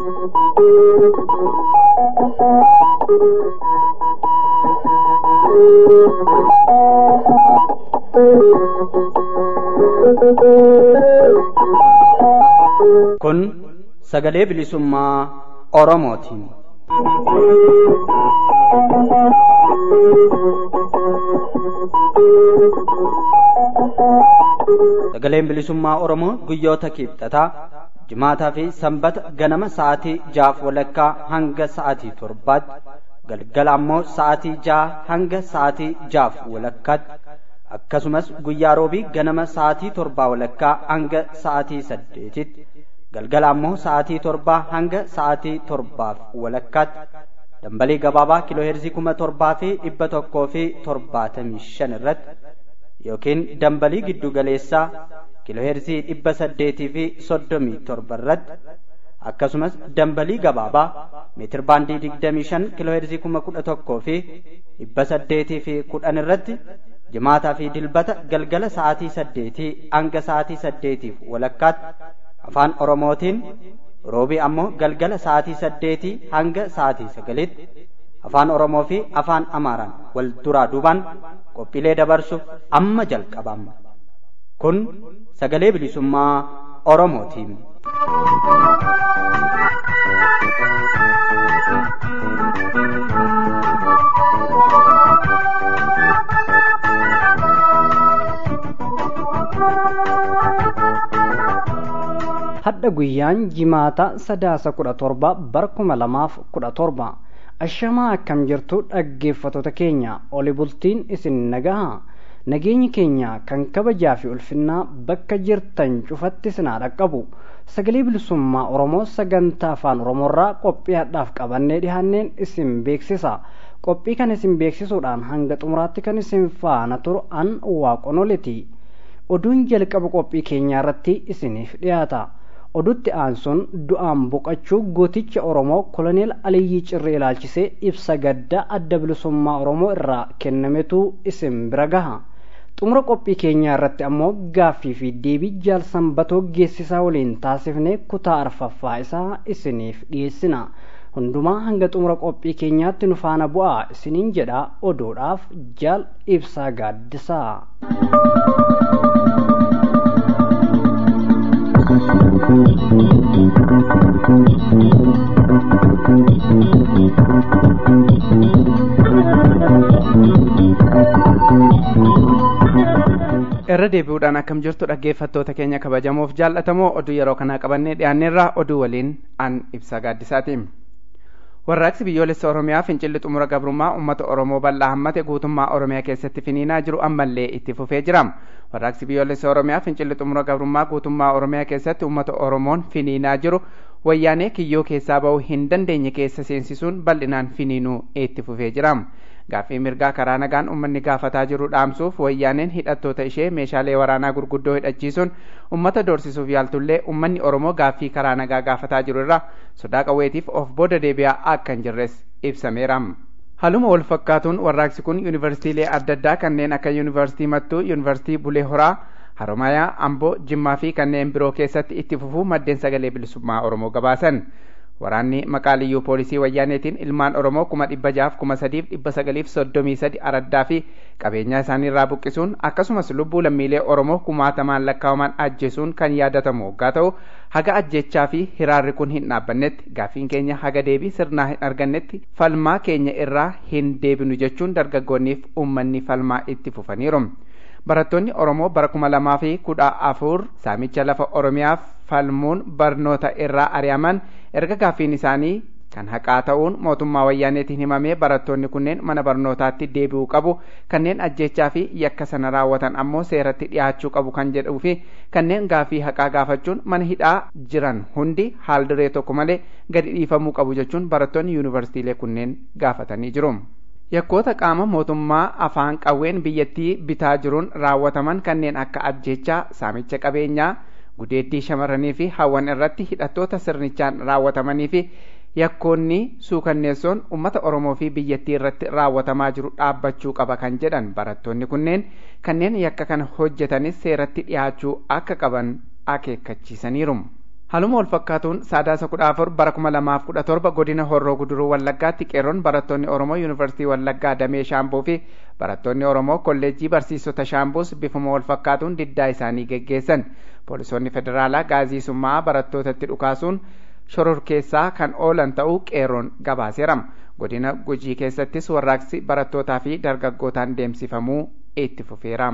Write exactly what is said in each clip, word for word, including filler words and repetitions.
Kun sagalee bilisummaa Oromooti. Sagaleen bilisummaa Oromoo guyyoota kibxataa Jimaataa fi Sanbata ganama sa'aatii jaaf walakkaa hanga sa'aatii torbaatti, galgala ammoo sa'aatii jaha hanga sa'aatii jaaf walakkaatti, akkasumas guyyaa roobii ganama sa'aatii torbaa walakkaa hanga sa'aatii saddeetitti, galgala ammoo sa'aatii torbaa hanga sa'aatii torbaaf walakkaatti dambalii gabaabaa kiilooheerzii kuma torbaa fi dhibba tokkoo fi torbaatamii shan irratti yookiin dambalii giddu galeessaa kiilooheerzii dhibba saddeetii fi soddomii torba irratti akkasumas dambalii gabaabaa meetir baandii digdamii shan kiilooheerzii kuma kudha tokkoo fi dhibba saddeetii fi kudhan irratti jimaataa fi dilbata galgala sa'aatii saddeetii hanga sa'aatii saddeetiif walakkaatti afaan Oromootiin, roobii ammoo galgala sa'aatii saddeetii hanga sa'aatii sagalitti afaan Oromoo fi afaan Amaaraan wal duraa duubaan qophiilee dabarsuuf amma jalqabama. Kun sagalee bilisummaa Oromootiin. Hadda guyyaan jimaata sadaasa kudha torba bara kuma lamaaf kudha torba. Ashamaa akkam jirtu dhaggeeffattoota keenya, oli bultiin isin nagaha. Nageenyi keenya kan kabajaa fi ulfinnaa bakka jirtan cufatti isinaa dhaqqabu. Sagalee bilisummaa Oromoo sagantaa afaan Oromoorraa qophiidhaaf qabannee dhihaanneen isin beeksisa. Qophii kan isin beeksisuudhaan hanga xumuraatti kan isin faana turu an waaqonoleti. Oduun jalqaba qophii keenyaa irratti isiniif dhiyaata. Oduutti aansuun du'aan boqachuu gooticha Oromoo koloneel Aliyyii Cirree ilaalchisee ibsa gaddaa adda bilisummaa Oromoo irraa kennametu isin bira gaha. Xumura qophii keenyaa irratti ammoo gaaffii fi deebii jaal Sanbatoo Geessisaa waliin taasifnee kutaa arfaffaa isaa isiniif dhiyeessina. Hundumaa hanga xumura qophii keenyaatti nu faana bu'aa isiniin jedha oduudhaaf jaal Ibsaa Gaaddisaa. Irra deebi'uudhaan akkam jirtu dhaggeeffattoota keenya kabajamoof jaallatamoo oduu yeroo kanaa qabannee dhiyaanneerraa oduu waliin an Ibsaa Gaaddisaati. Warraaqsi biyyoolessa Oromiyaa fincilli xumura gabrummaa uummata Oromoo bal'aa hammate guutummaa Oromiyaa keessatti finiinaa jiru ammallee itti fufee jira. Warraaqsi biyyoolessa Oromiyaa fincilli xumura gabrummaa guutummaa Oromiyaa keessatti uummata Oromoon finiinaa jiru wayyaanee kiyyoo keessaa ba'uu hin dandeenye keessa seensisuun bal'inaan finiinuu itti fufee jira. Gaaffii mirgaa karaa nagaan uummanni gaafataa jiru dhaamsuuf wayyaaneen hidhattoota ishee meeshaalee waraanaa gurguddoo hidhachiisuun uummata doorsisuuf yaaltullee uummanni Oromoo gaaffii karaa nagaa gaafataa jiru irraa sodaa qawweetiif of booda deebi'aa akka hin jirres ibsameera. Haaluma wal fakkaatuun warraaqsi kun yuunivarsiitiilee adda addaa kanneen akka yuunivarsiitii Mattuu, yuunivarsiitii Bulee Horaa, Haromayaa, Amboo, Jimmaa fi kanneen biroo keessatti itti fufuu maddeen sagalee bilisummaa Oromoo gabaasan. Waraanni maqaa liyyuu poolisii wayyaaneetiin ilmaan Oromoo kuma dhibba jaaf kuma sadiif dhibba sagaliif soddomii sadi araddaa fi qabeenyaa isaanii irraa buqqisuun akkasumas lubbuu lammiilee Oromoo kumaatamaan lakkaa'aman ajjeesuun kan yaadatamu waggaa ta'u haga ajjechaa fi hiraarri kun hin dhaabbannetti gaaffiin keenya haga deebii sirnaa hin argannetti falmaa keenya irraa hin deebinu jechuun dargaggoonniif uummanni falmaa itti fufaniiru. Barattoonni Oromoo bara kuma lamaa fi kudha afur saamicha lafa Oromiyaaf falmuun barnoota irraa ari'aman erga gaaffiin isaanii kan haqaa ta'uun mootummaa wayyaaneetiin himamee barattoonni kunneen mana barnootaatti deebi'uu qabu, kanneen ajjechaa fi yakka sana raawwatan ammoo seeratti dhiyaachuu qabu kan jedhuu fi kanneen gaaffii haqaa gaafachuun mana hidhaa jiran hundi haal duree tokko malee gadi dhiifamuu qabu jechuun barattoonni yuunivarsiitiilee kunneen gaafatanii jiru. Yakkoota qaama mootummaa afaan qawween biyyattii bitaa jiruun raawwataman kanneen akka ajjechaa, saamicha qabeenyaa, gudeeddii shamarranii fi hawwan irratti hidhattoota sirnichaan raawwatamanii fi yakkoonni suukanneessoon uummata Oromoo fi biyyattii irratti raawwatamaa jiru dhaabbachuu qaba kan jedhan barattoonni kunneen kanneen yakka kana hojjetanis seeratti dhiyaachuu akka qaban akeekkachiisaniiru. Haaluma wal fakkaatuun sadaasa kudha afur bara kuma lamaaf kudha torba godina Horroo Guduruu Wallaggaatti qeerroon barattoonni Oromoo Yuunivarsiitii Wallaggaa Damee Shaambuu fi barattoonni Oromoo kolleejjii barsiisota Shaambuus bifuma wal fakkaatuun diddaa isaanii geggeessan. Poolisoonni federaalaa gaazii summaa barattootatti dhukaasuun shororkeessaa kan oolan ta'uu qeerroon gabaaseera. Godina Gujii keessattis warraaqsi barattootaa fi dargaggootaan deemsifamuu itti fufeera.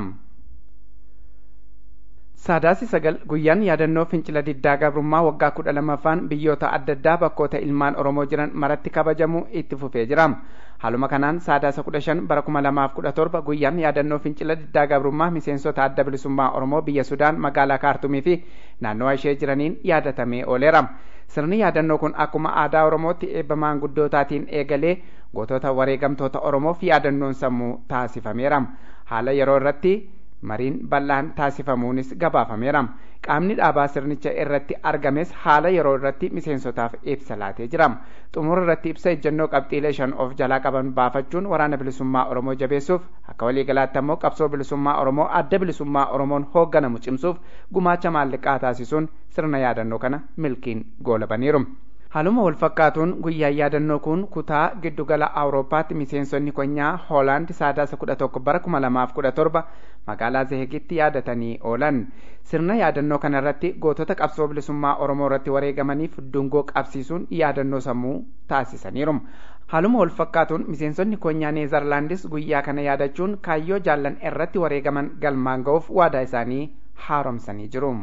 Sadaasi sagal guyyaan yaadannoo fincila diddaa gabrummaa waggaa kudha lamaffaan biyyoota adda addaa bakkoota ilmaan Oromoo jiran maratti kabajamu itti fufee jira. Haaluma kanaan sadaasa kudha shan bara kuma lamaaf kudha torba guyyaan yaadannoo fincila diddaa gabrummaa miseensota adda bilisummaa Oromoo biyya Sudaan magaalaa Kaartumii fi naannoo ishee jiraniin yaadatamee ooleera. Sirni yaadannoo kun akkuma aadaa Oromootti eebba maanguddootaatiin eegalee gootota wareegamtoota Oromoof yaadannoon sammuu taasifameera. Haala yeroo irratti mariin bal'aan taasifamuunis gabaafameera. Qaamni dhaabaa sirnicha irratti argames haala yeroo irratti miseensotaaf ibsa laatee jira. Xumura irratti ibsa ejjennoo qabxiilee shan of jalaa qaban baafachuun waraana bilisummaa Oromoo jabeessuuf akka waliigalaatti ammoo qabsoo bilisummaa Oromoo adda bilisummaa Oromoon hoogganamu cimsuuf gumaacha maallaqaa taasisuun sirna yaadannoo kana milkiin goolabaniiru. Haaluma wal fakkaatuun guyyaan yaadannoo kun kutaa giddugala Awurooppaatti miseensonni konyaa Hoolaand sadaasa kudha tokko bara kuma lamaaf kudha torba magaalaa Zeegitti yaadatanii oolan. Sirna yaadannoo kana irratti gootota qabsoo bilisummaa Oromoo irratti wareegamaniif dungoo qabsiisuun yaadannoo sammuu taasisaniiru. Haaluma wal fakkaatuun miseensonni konyaa Neezerlaandis guyyaa kana yaadachuun kaayyoo jaallan irratti wareegaman galmaan ga'uuf waadaa isaanii haaromsanii jiru.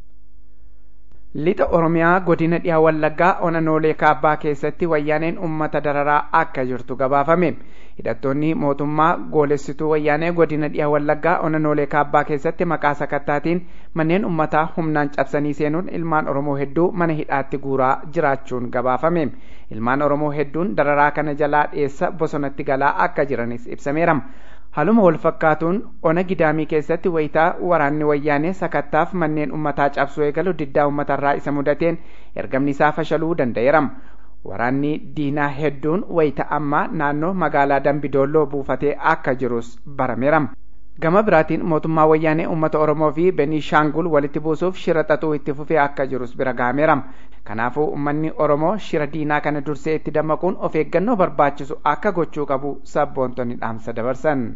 Lixa Oromiyaa godina dhiyaa Wallaggaa Onanoolee Kaabbaa keessatti wayyaaneen uummata dararaa akka jirtu gabaafame. Hidhattoonni mootummaa goolessituu wayyaanee godina dhiyaa Wallaggaa Onanoolee Kaabbaa keessatti maqaa sakattaatiin manneen uummataa humnaan cabsanii seenuun ilmaan Oromoo hedduu mana hidhaatti guuraa jiraachuun gabaafame. Ilmaan Oromoo hedduun dararaa kana jalaa dheessa bosonatti galaa akka jiranis ibsameera. Haaluma wal fakkaatuun ona gidaamii keessatti wayitaa waraanni wayyaanee sakattaaf manneen uummataa cabsuu eegalu diddaa uummatarraa isa mudateen ergamni isaa fashaluu danda'eera. Waraanni diinaa hedduun wayita ammaa naannoo magaalaa Dambidolloo buufatee akka jirus barameera. Gama biraatiin mootummaa wayyaanee uummata Oromoo fi Beniishaangul walitti buusuuf shira xaxuu itti fufee akka jirus bira gahameera. Kanaafuu uummanni Oromoo shira diinaa kana dursee itti dammaquun of eeggannoo barbaachisu akka gochuu qabu sabboontonni dhaamsa dabarsan.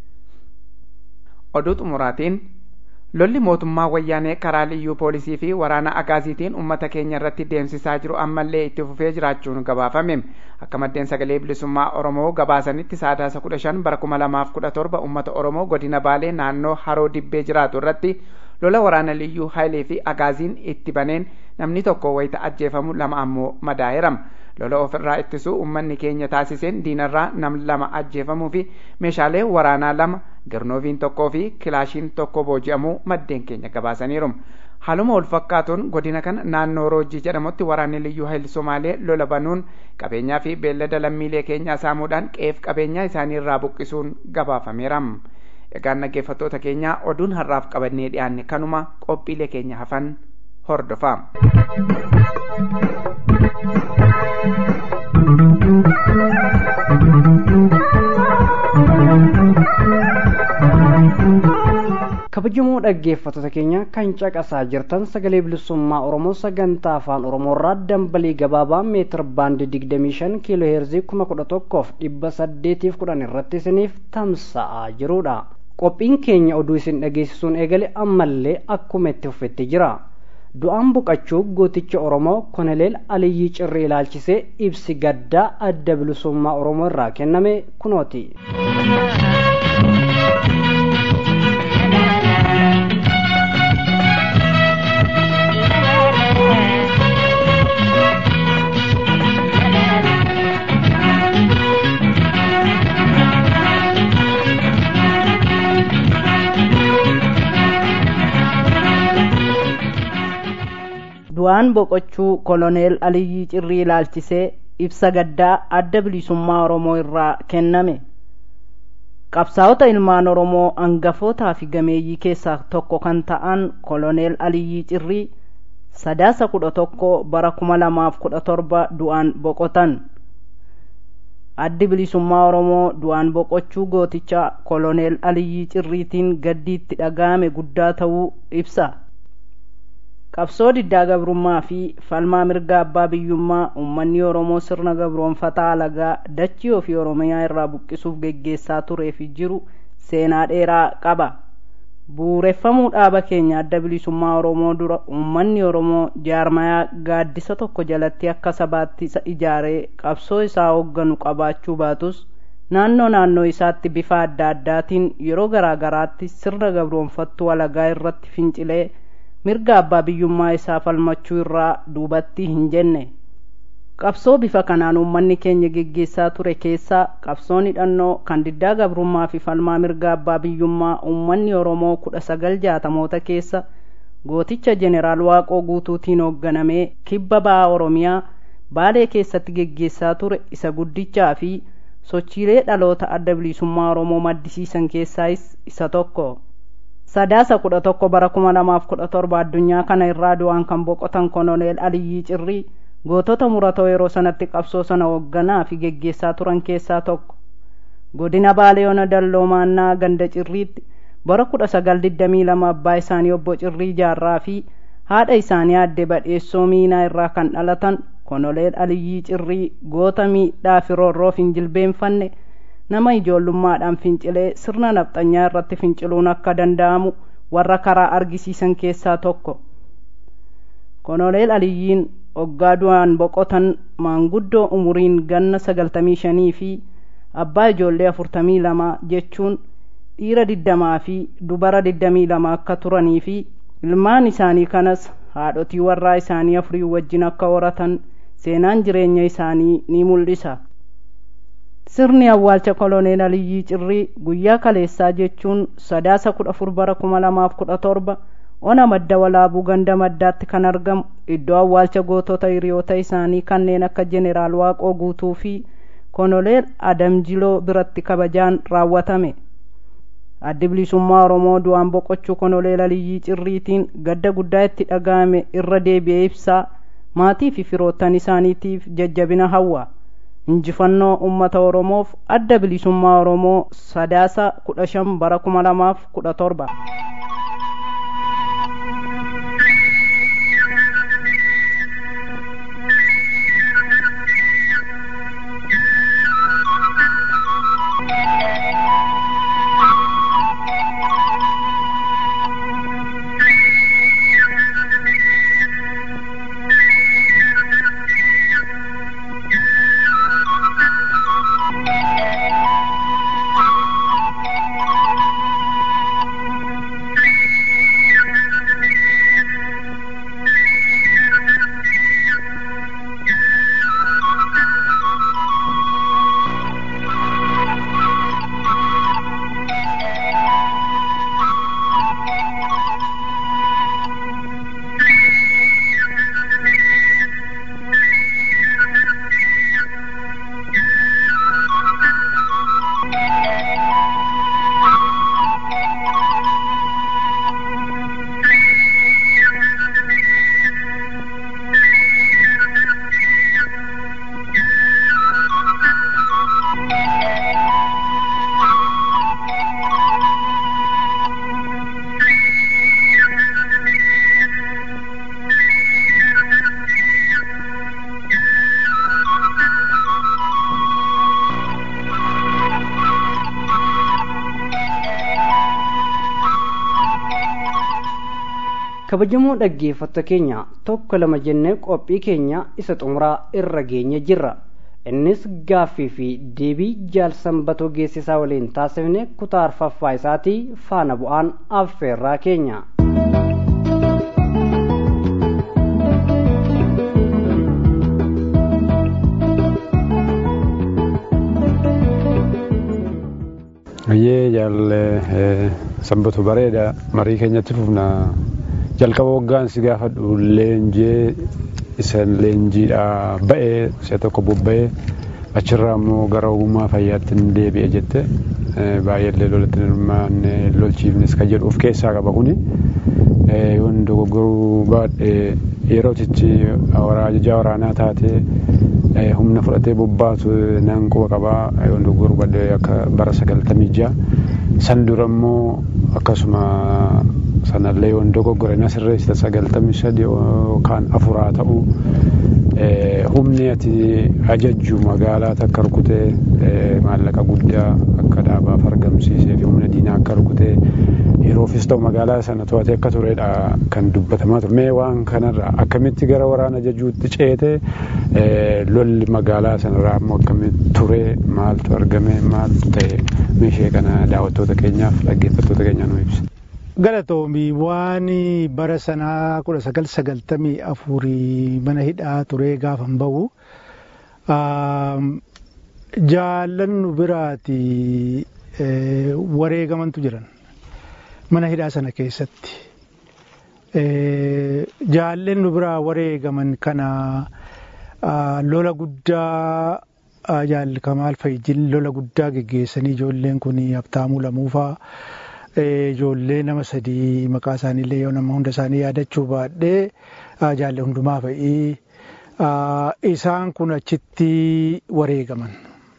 Oduu xumuraatiin lolli mootummaa wayyaanee karaa liyyuu poolisii fi waraana agaaziitiin uummata keenya irratti deemsisaa jiru ammallee itti fufee jiraachuun gabaafame. Akka maddeen sagalee bilisummaa Oromoo gabaasanitti sadaasa kudha shan bara kuma lamaaf kudha torba uummata Oromoo godina Baalee naannoo Haroo Dibbee jiraatu irratti lola waraana liyyuu Haayilee fi agaaziin itti baneen namni tokko wayita ajjeefamu lama ammoo madaa'eera. Lola ofirraa ittisuu uummanni keenya taasiseen diinarraa nam lama ajjeefamuu fi meeshaalee waraanaa lama garnooviin tokkoo fi kilaashiin tokko booji'amuu maddeen keenya gabaasaniiru. Haaluma wal fakkaatuun godina kana naannoo Roojii jedhamutti waraanni liyyuu Haayil Somaalee lola banuun qabeenyaa fi beellada lammiilee keenyaa saamuudhaan qeef qabeenyaa isaanii irraa buqqisuun gabaafameera. Egaan dhaggeeffattoota keenyaa oduun har'aaf qabannee dhiyaanne kanuma qophiilee keenya hafan hordofaa. Kabajamoo dhaggeeffattoota keenya kan caqasaa jirtan sagalee bilisummaa Oromoo sagantaa afaan Oromoo irraa dambalii gabaabaa meetir baandii digdamii shan kiiloo heerzii kuma kudha tokkoof dhibba saddeetiif kudhan irratti isiniif tamsa'aa jirudha. Qophiin keenya oduu isin dhageessisuun eegale ammallee akkuma itti fufetti jira. Du'aan boqachuu gooticha Oromoo Koloneel Aliyyii Cirrii ilaalchisee ibsi gaddaa adda bilisummaa Oromoo irraa kenname kunooti. Du'aan boqochuu Koloneel Aliyyii Cirrii ilaalchisee ibsa gaddaa adda bilisummaa Oromoo irraa kenname. Qabsaa'ota ilmaan Oromoo hangafootaa fi gameeyyii keessaa tokko kan ta'an Koloneel Aliyyii Cirrii sadaasa kudha tokko bara kuma lamaaf kudha torba du'aan boqotan. Addi bilisummaa Oromoo du'aan boqochuu gooticha Koloneel Aliyyii Cirriitiin gaddiitti dhaga'ame guddaa ta'uu ibsa. qabsoo diddaa gabrummaa fi falmaa mirga abbaa biyyummaa uummanni Oromoo sirna gabroonfataa alagaa dachii ofii Oromiyaa irraa buqqisuuf geggeessaa turee fi jiru seenaa dheeraa qaba. Bu'uureffamuu dhaaba keenya adda bilisummaa Oromoo dura uummanni Oromoo jaarmayaa gaaddisa tokko jalatti akka sabaatti isa ijaaree qabsoo isaa hoogganu qabaachuu baatus naannoo naannoo isaatti bifa adda addaatiin yeroo garaa garaatti sirna gabroonfattuu alagaa irratti fincilee mirga abbaa biyyummaa isaa falmachuu irraa duubatti hin jenne. Qabsoo bifa kanaan uummanni keenya geggeessaa ture keessaa qabsoon hidhannoo kan diddaa gabrummaa fi falmaa mirga abbaa biyyummaa uummanni Oromoo kudha sagal jaatamoota keessa gooticha jeneraal Waaqoo Guutuutiin hoogganamee kibba ba'aa Oromiyaa Baalee keessatti geggeessaa ture isa guddichaa fi sochiilee dhaloota adda bilisummaa Oromoo maddisiisan keessaayis isa tokko. Sadaasa kudha tokko bara kuma lamaaf kudha torba addunyaa kana irraa du'aan kan boqotan Koloneel Aliyyii Cirrii gootota muratoo yeroo sanatti qabsoo sana hoogganaa fi geggeessaa turan keessaa tokko. Godina Baalee Ona Dalloomaannaa ganda Cirriitti bara kudha sagal digdamii lama abbaa isaanii obbo Cirrii Jaarraa fi haadha isaanii aadde Badheessoo Miinaa irraa kan dhalatan Koloneel Aliyyii Cirrii goota miidhaa fi roorroof hin jilbeenfanne nama ijoollummaadhaan fincilee sirna nafxanyaa irratti finciluun akka danda'amu warra karaa argisiisan keessaa tokko. Koloneel Aliyyiin oggaa du'aan boqotan maanguddoo umuriin ganna sagaltamii shanii fi abbaa ijoollee afurtamii lama jechuun dhiira digdamaa fi dubara digdamii lama akka turanii fi ilmaan isaanii kanas haadhotii warraa isaanii afurii wajjin akka horatan seenaan jireenya isaanii ni mul'isa. Sirni awwaalcha Koloneel Aliyyii Cirrii guyyaa kaleessaa jechuun sadaasa kudha afur bara kuma lamaaf kudha torba Ona Madda Walaabuu ganda Maddaatti kan argamu iddoo awwaalcha gootota hiriyoota isaanii kanneen akka jeneraal Waaqoo Guutuu fi Koloneel Adamjiloo biratti kabajaan raawwatame. Addi bilisummaa Oromoo du'aan boqochuu Koloneel Aliyyii Cirriitiin gadda guddaa itti dhaga'ame irra deebi'ee ibsaa maatii fi firoottan isaaniitiif jajjabina hawwa. Injifannoo uummata Oromoof adda bilisummaa Oromoo sadaasa kudha shan bara kuma lamaaf kudha torba. kabajamoo dhaggeeffattoota keenya tokko lama jennee qophii keenya isa xumuraa irra geenye jirra. Innis gaaffii fi deebii jaalsambatoo geessisaa waliin taasifne kutaa arfaffaa isaatii faana bu'aan affeerraa keenya. Ayyee jaalle sanbatu bareeda marii keenyatti fufna jalqaba waggaan si gaafadhu leenjii isan leenjiidha ba'ee isa tokko bobba'ee achirraa immoo gara ogummaa fayyaatti deebi'e jette baay'ee lolatti hirmaanne lolchiifnes kan jedhu of keessaa qaba kuni yoon dogoggoruu baadhe yeroo tichi ajajaa waraanaa taatee humna fudhatee bobbaatu nan quba qabaa yoon dogoggoruu baadhe akka bara sagaltamii ja'a san dura immoo akkasuma sanallee yoon dogoggore na sirreessita sagaltamii sadii yookaan afuraa ta'uu humni ati ajajju magaalaa akka rukutee maallaqa guddaa akka dhaabaaf argamsiisee fi humna diinaa akka rukutee yeroofis ta'u magaalaa sana to'atee akka turedha kan dubbatamaa ture. Mee waan kanarraa akkamitti gara waraana ajajuutti ceete lolli magaalaa sanarraa ammoo akkamitti ture maaltu argame maaltu ta'e meeshee kana daawwattoota keenyaaf dhaggeeffattoota keenya nu ibsa. Galatoomii waan bara sanaa kudha sagal sagaltamii afurii mana hidhaa ture gaafan bahu jaallannu biraati wareegamantu jiran mana hidhaa sana keessatti jaallannu biraa wareegaman kana lola guddaa Jaal Kamaal Fayyil lola guddaa geggeessanii ijoolleen kun Habtaamuu Lamuufaa ijoollee nama sadii maqaa isaaniillee yoo nama hunda isaanii yaadachuu baadhee jaalle hundumaa fa'ii isaan kun achitti wareegaman.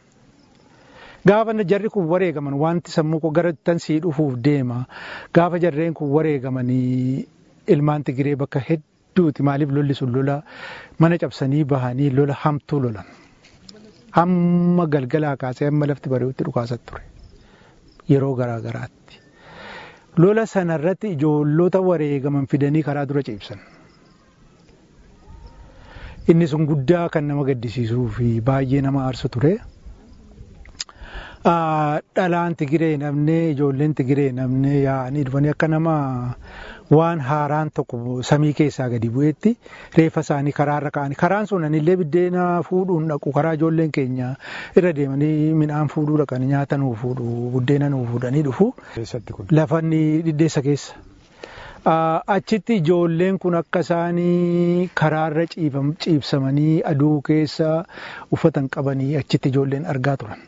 Gaafa jarri kun wareegaman wanti sammuu koo gara tansii dhufuuf deema. Gaafa jarreen kun wareegamanii ilmaan Tigiree bakka hedduuti maaliif lolli sun lola mana cabsanii bahanii lola hamtuu lolan. Hamma galgalaa kaasee hamma lafti bari'utti dhukaasat ture yeroo garaa garaatti. Lola sanarratti ijoollota wareegaman fidanii karaa dura ciibsan. Inni sun guddaa kan nama gaddisiisuu fi baay'ee nama aarsu ture. Dhalaan Tigiree namne ijoolleen Tigiree namne yaa'anii dhufanii akka nama waan haaraan tokko samii keessaa gadi bu'eetti reeffa isaanii karaarra kaa'anii karaan sun anillee biddeena fuudhuun dhaqu karaa ijoolleen keenya irra deemanii midhaan fuudhuu dhaqanii nyaata nuu fuudhu buddeena nuu fuudhanii dhufu lafanni dhiddeessa keessa. Achitti ijoolleen kun akka isaanii karaarra ciibsamanii aduu keessa uffatan qabanii achitti ijoolleen argaa turan.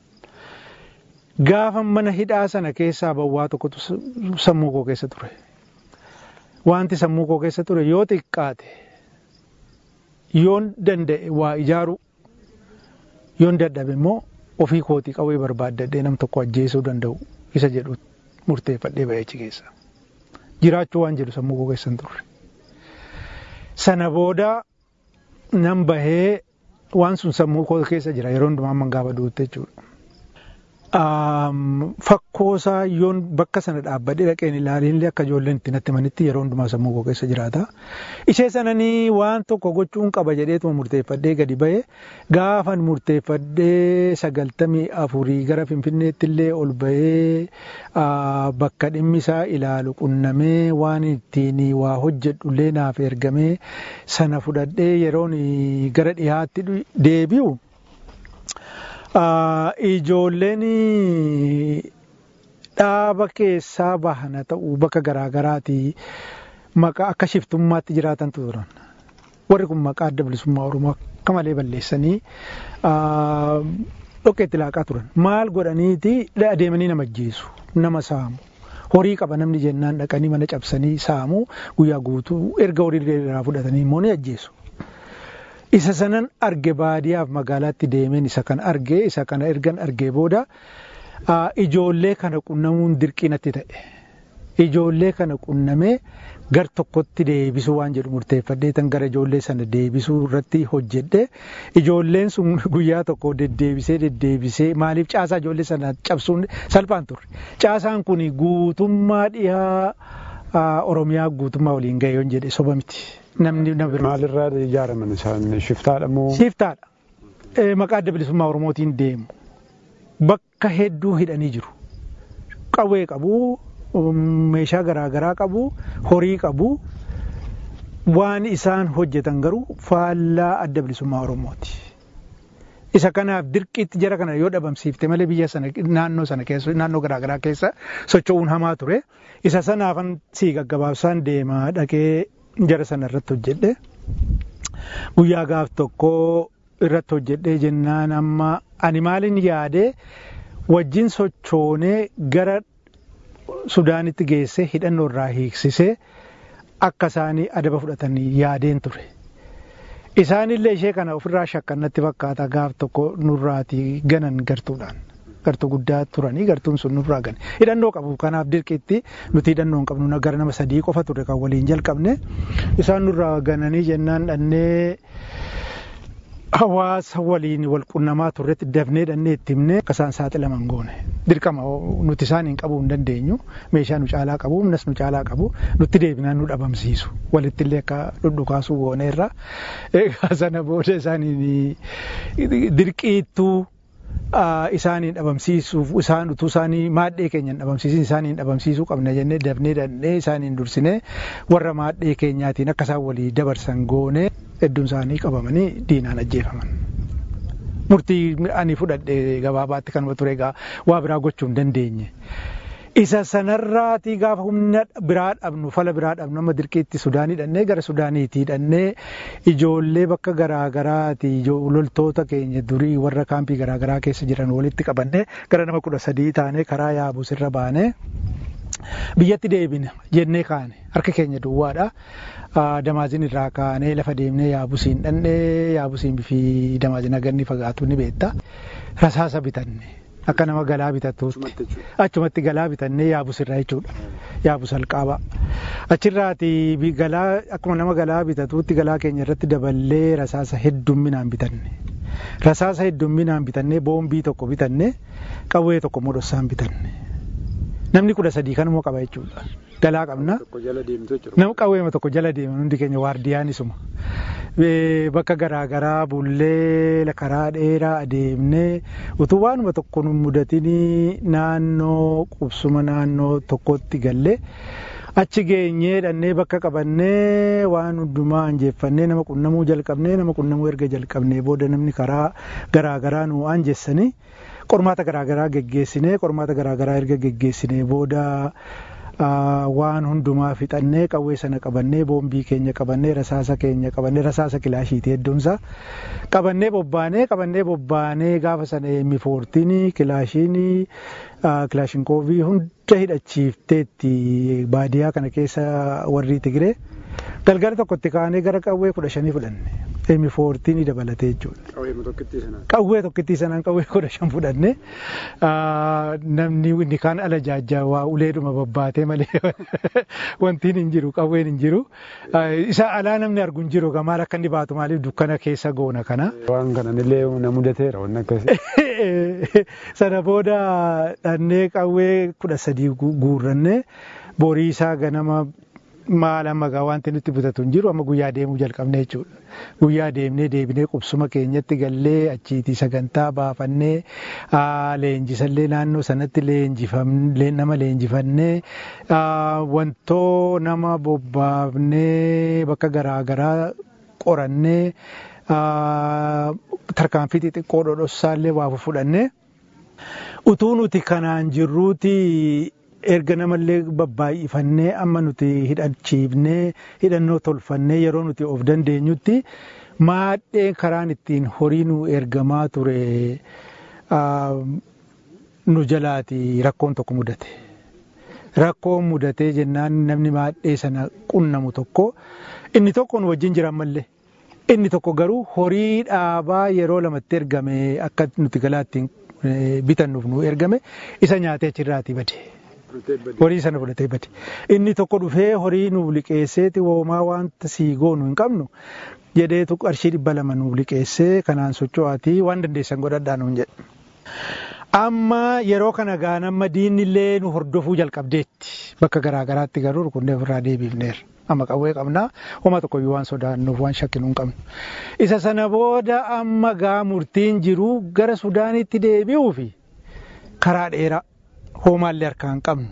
Gaafa mana hidhaa sana keessaa bawwaa tokkotu sammuu koo keessa ture. Wanti sammuu koo keessa ture yoo xiqqaate yoon danda'e waa ijaaru yoon dadhabe immoo ofii kootii qawwee barbaaddadhee nam tokko ajjeesuu danda'u isa jedhu murteeffadhee ba'ee achi keessa. Jiraachuu waan jedhu sammuu koo keessa hin turre. Sana booda nan bahee waan sun sammuu koo keessa jira yeroo hundumaa amman gaafa duutte jechuudha. Fakkoosaa yoon bakka sana dhaabbadhee dhaqeen ilaalinillee akka ijoolleen itti natti manitti yeroo hundumaa sammuu koo keessa jiraata. Ishee sananii waan tokko gochuun qaba jedheetuma murteeffadhee gadi ba'e gaafan murteeffadhee sagaltamii afurii gara Finfinneetti illee ol ba'ee bakka dhimmi isaa ilaalu qunnamee waan ittiin waa hojjedhullee naaf ergamee sana fudhadhee yeroon gara dhiyaatti deebi'u. Ijoolleen dhaaba keessaa bahana ta'uu bakka garaagaraati maqaa akka shiftummaatti jiraatan turan. Warri kun maqaa adda bilisummaa Oromoo akka malee balleessanii dhoqqeetti laaqaa turan. Maal godhaniiti adeemanii nama ajjeesu nama saamu. Horii qaba namni jennaan dhaqanii mana cabsanii saamu guyyaa guutuu erga horii irraa fudhatanii immoo ni ajjeesu. Isa sanan arge baadiyaaf magaalaatti deemeen isa kan arge isa kana ergan arge booda ijoollee kana qunnamuun dirqiinatti ta'e. Ijoollee kana qunnamee gar tokkotti deebisuu waan jedhu murteeffadhee tan gara ijoollee sana deebisuu irratti hojjedhe. Ijoolleen sun guyyaa tokko deddeebisee deddeebisee maaliif caasaa ijoollee sana cabsuun salphaan turre. Caasaan kun guutummaa dhihaa Oromiyaa guutummaa waliin ga'e yoon jedhe soba miti. Namni maalirraa ijaaraman isaan shiftaadha moo? Shiftaadha. Maqaa adda bilisummaa Oromootiin deemu. Bakka hedduu hidhanii jiru. Qawwee qabu, meeshaa garaagaraa qabu, horii qabu. Waan isaan hojjetan garuu faallaa adda bilisummaa Oromooti. Isa kanaaf dirqiitti jara kana yoo dhabamsiifte malee biyya sana naannoo sana keessa naannoo garaagaraa keessa socho'uun hamaa ture. Isa sanaafan sii gaggabaabsaan deemaa dhaqee jara sana irratti hojjedhe. Guyyaa gaaf tokko irratti hojjedhee jennaan amma ani maalin yaade wajjin sochoonee gara Sudaanitti geessee hidhannoo irraa hiiksisee akka isaanii adaba fudhatanii yaadeen ture. Isaanillee ishee kana ofirraa shakkannatti fakkaata gaaf tokko nurraatii ganan gartuudhaan. gartuu guddaa turanii gartuun sun nurraa gane hidhannoo qabu kanaaf dirqiitti nuti hidhannoo hin qabnu gara nama sadii qofa ture kan waliin jalqabne isaan nurraa gananii jennaan dhannee hawaasa waliin wal qunnamaa turretti dafnee dhannee itti himne akka isaan saaxilaman goone dirqama nuti isaaniin qabuu hin dandeenyu meeshaa nu caalaa qabu humnas nu caalaa qabu nutti deebinaan nu dhabamsiisu walitti illee akka dhudhukaasuu gooneerra egaa sana booda isaaniin dirqiittuu isaaniin dhabamsiisuuf isaan utuu isaanii maadhee keenyan dhabamsiisin isaaniin dhabamsiisuu qabna jennee dafnee dhannee isaaniin dursinee warra maadhee keenyaatiin akka isaan walii dabarsan goone hedduun isaanii qabamanii diinaan ajjeefaman. Murtii ani fudhadhe gabaabaatti kanuma ture egaa waa biraa gochuu hin dandeenye. Isa sanarraatii gaafa humna biraa dhabnu fala biraa dhabnu amma dirqiitti Sudaanii dhannee gara Sudaaniitii dhannee ijoollee bakka garaagaraati loltoota keenya durii warra kaampii garaagaraa keessa jiran walitti qabannee gara nama kudha sadii taanee karaa yaabus irra baanee biyyatti deebina jennee kaane harka keenya duwwaadha. Damaazin irraa kaanee lafa deemnee yaabusiin dhannee yaabusiin bifi damaazin agarni fagaatu ni beekta. Rasaasa bitanne. Akka nama galaa bitatuutti achumatti galaa bitannee yaabus irraa jechuudha. Yaabus alqaaba. Achirraati galaa akkuma nama galaa bitatuutti galaa keenya irratti daballee rasaasa heddumminaan bitanne. Rasaasa heddumminaan bitannee boombii tokko bitanne qawwee tokko modossaan bitanne. Namni kudha sadii kanuma qaba jechuudha. Galaa qabna. Nama qawweema tokko jala deeman hundi keenya waardiyaan isuma. Bakka garaagaraa bullee karaa dheeraa adeemnee utuu waanuma tokko nu mudatinii naannoo qubsuma naannoo tokkotti galle achi geenyee dhannee bakka qabannee waan hundumaa anjeeffannee nama qunnamuu jalqabnee nama qunnamuu erga jalqabnee booda namni karaa garaagaraa nu anjeessanii qormaata garaagaraa geggeessinee qormaata garaagaraa erga geggeessinee booda waan hundumaa fixannee qawwee sana qabannee boombii keenya qabannee rasaasa keenya qabannee rasaasa kilaashiitii hedduunsa qabannee bobbaanee qabannee bobbaanee gaafa sana mifoortiin kilaashiin kilaashinkoovii hunda hidhachiifteetti baadiyaa kana keessa warri Tigiree galgala tokkotti kaanee gara qawwee kudha shanii fudhanne. Mifoortiin dabalatee jechuudha. Qawwee tokkittii sanaan qawwee kudha shan fudhanne namni inni kaan ala jaajjaawaa uleedhuma babbaatee malee wantiin hin jiru qawween hin jiru. Isa alaa namni argu hin jiru maal akka inni baatu maaliif dukkana keessa goona kana. Waan kananillee na mudateera waan akkasii. Sana booda dhannee qawwee kudha sadii guurranne borii isaa ganama maal amma gaa wanti nutti bitatu hin jiru amma guyyaa deemuu jalqabnee jechuudha. Guyyaa deemnee deebinee qubsuma keenyatti gallee achiitii sagantaa baafannee leenjisallee naannoo sanatti leenjifamnee nama leenjifannee wantoo nama bobbaafnee bakka garaagaraa qorannee tarkaanfii xixiqqoo dhodhossaallee waa fudhannee utuu nuti kanaan jirruuti. Erga namallee babbaay'ifannee amma nuti hidhachiifnee hidhannoo tolfannee yeroo nuti of dandeenyutti maadhee karaan ittiin horii nu ergamaa ture nu jalaati rakkoon tokko mudate. Rakkoon mudatee jennaan namni maadhee sana qunnamu tokko inni tokko nu wajjin jiran mallee inni tokko garuu horii dhaabaa yeroo lamatti ergame akka nuti galaattiin bitannuuf nu ergame isa nyaatee achirraatii bade. Horii sana fudhatee bade. Inni tokko dhufee horii nuuf liqeesseeti woomaa wanta sii goonu hin qabnu jedheetu qarshii dhibba lama nuuf liqeessee kanaan socho'aatii waan dandeessan godhadhaa nuun jedhe. Amma yeroo kana gaan amma diinni illee nu hordofuu jalqabdeetti bakka garaagaraatti garuu rukunnee ofirraa deebiifneerra. Amma qawwee qabnaa homa tokkoyyuu waan sodaannuuf waan shakkinu hin qabnu. Isa sana booda amma gaa murtiin jiru gara Sudaaniitti deebi'uu fi karaa dheeraa. Hoomaallee harkaan qabnu.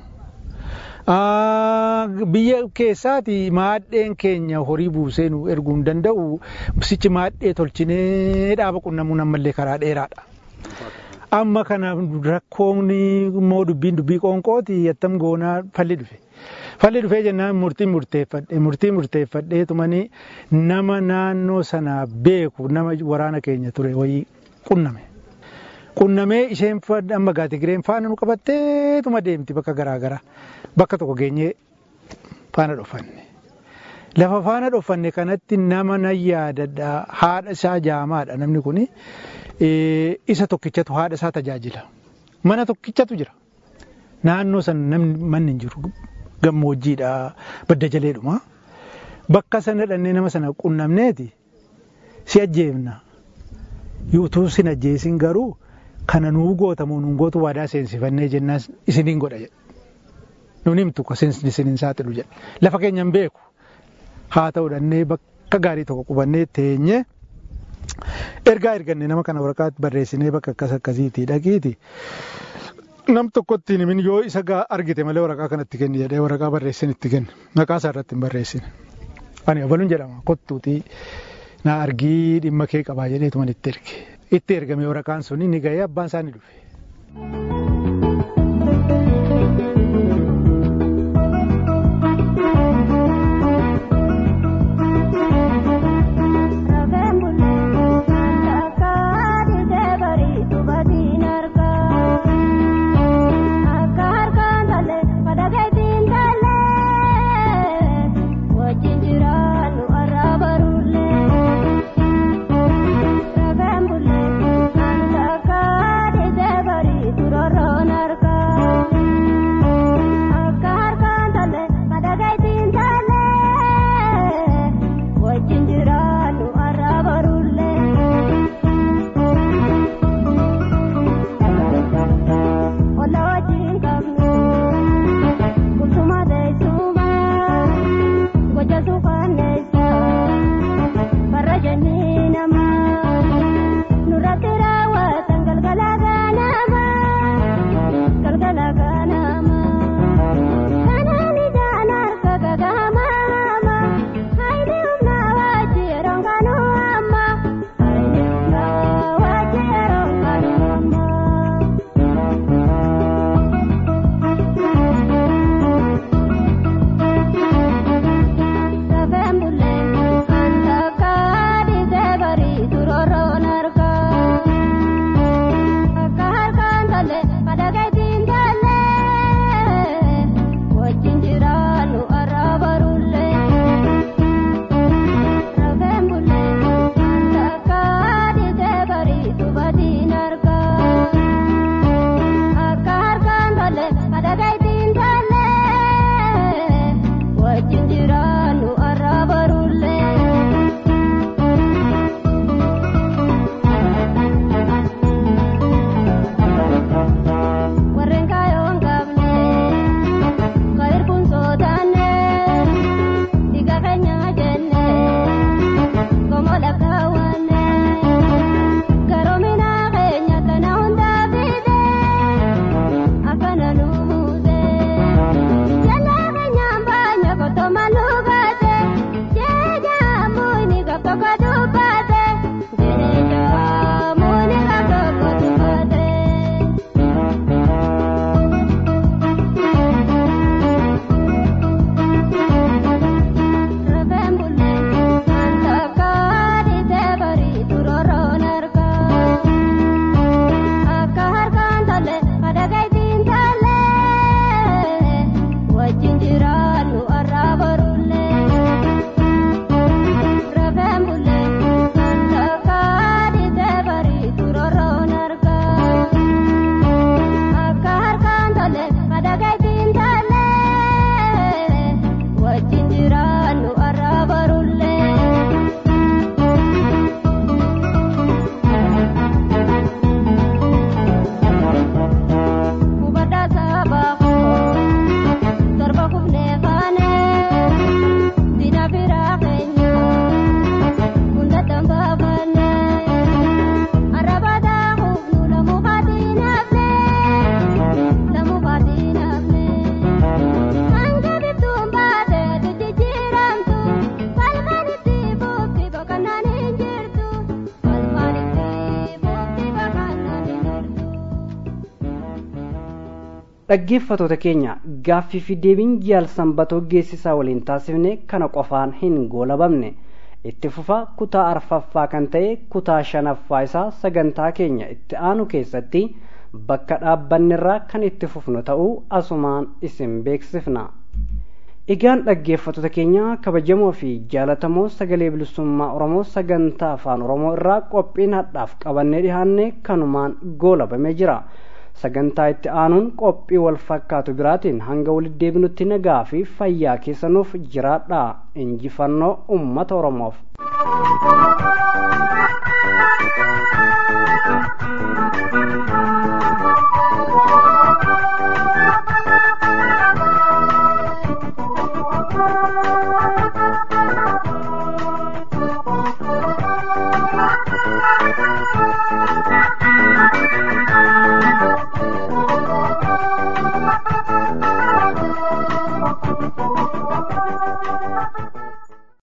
Biyya keessaati maadheen keenya horii buusee nu erguu hin danda'u. Sichi maadhee tolchinee dhaaba qunnamuun ammallee karaa dheeraadha. Amma kana rakkoon immoo dubbiin dubbii qoonqooti attam goonaa falli dhufe. Falli dhufee jennaan murtii murteeffadhe. Murtii murteeffadheetumanii nama naannoo sana beeku nama waraana keenya ture wayii qunname. Qunnamee isheen amma gaa Tigireen faana nu qabattee tuma deemti bakka garaagaraa bakka tokko geenyee faana dhofanne. Lafa faana dhofanne kanatti nama na yaadadha haadha isaa jaamaadha namni kuni isa tokkichatu haadha isaa tajaajila. mana tokkichatu jira. Naannoo san namni manni hin jiru gammoojjiidha badda jaleedhuma. Bakka sana dhannee nama sana qunnamneeti si ajjeefna. Yuutuu sin ajjeesin garuu kana nuu gootamu nuun gootu waadaa seensifannee jennaan isiniin godha jedha. Nuun himtu ka seensni isiniin saaxilu jedha. Lafa keenya hin beeku. Haa ta'u dhannee bakka gaarii tokko qubannee teenye ergaa erganne nama kana waraqaatti barreessinee bakka akkas akkasiitii dhaqiiti. Nam tokkotti himin yoo isa argite malee waraqaa kanatti kenni jedhee waraqaa barreessin itti kenna. Maqaa isaa irratti hin barreessine. Ani abaluun jedhama kottuutii na argii dhimma kee qabaa jedheetuman itti erge. Itti ergame waraqaan suni ni gahee abbaan isaa ni dhufe. dhaggeeffattoota keenya gaaffii fi deebiin jaal sanbatoo geessisaa waliin taasifne kana qofaan hin goolabamne itti fufaa kutaa arfaffaa kan ta'e kutaa shanaffaa isaa sagantaa keenya itti aanu keessatti bakka dhaabbannerraa kan itti fufnu ta'uu asumaan isin beeksifna. Egaan dhaggeeffattoota keenya kabajamoo fi jaalatamoo sagalee bilisummaa Oromoo sagantaa afaan Oromoo irraa qophiin hadhaaf qabannee dhiyaanne kanumaan goolabamee jira. sagantaa itti aanuun qophii wal fakkaatu biraatiin hanga walitti deebinutti nagaa fi fayyaa keessanuuf jiraadhaa. Injifannoo uummata Oromoof.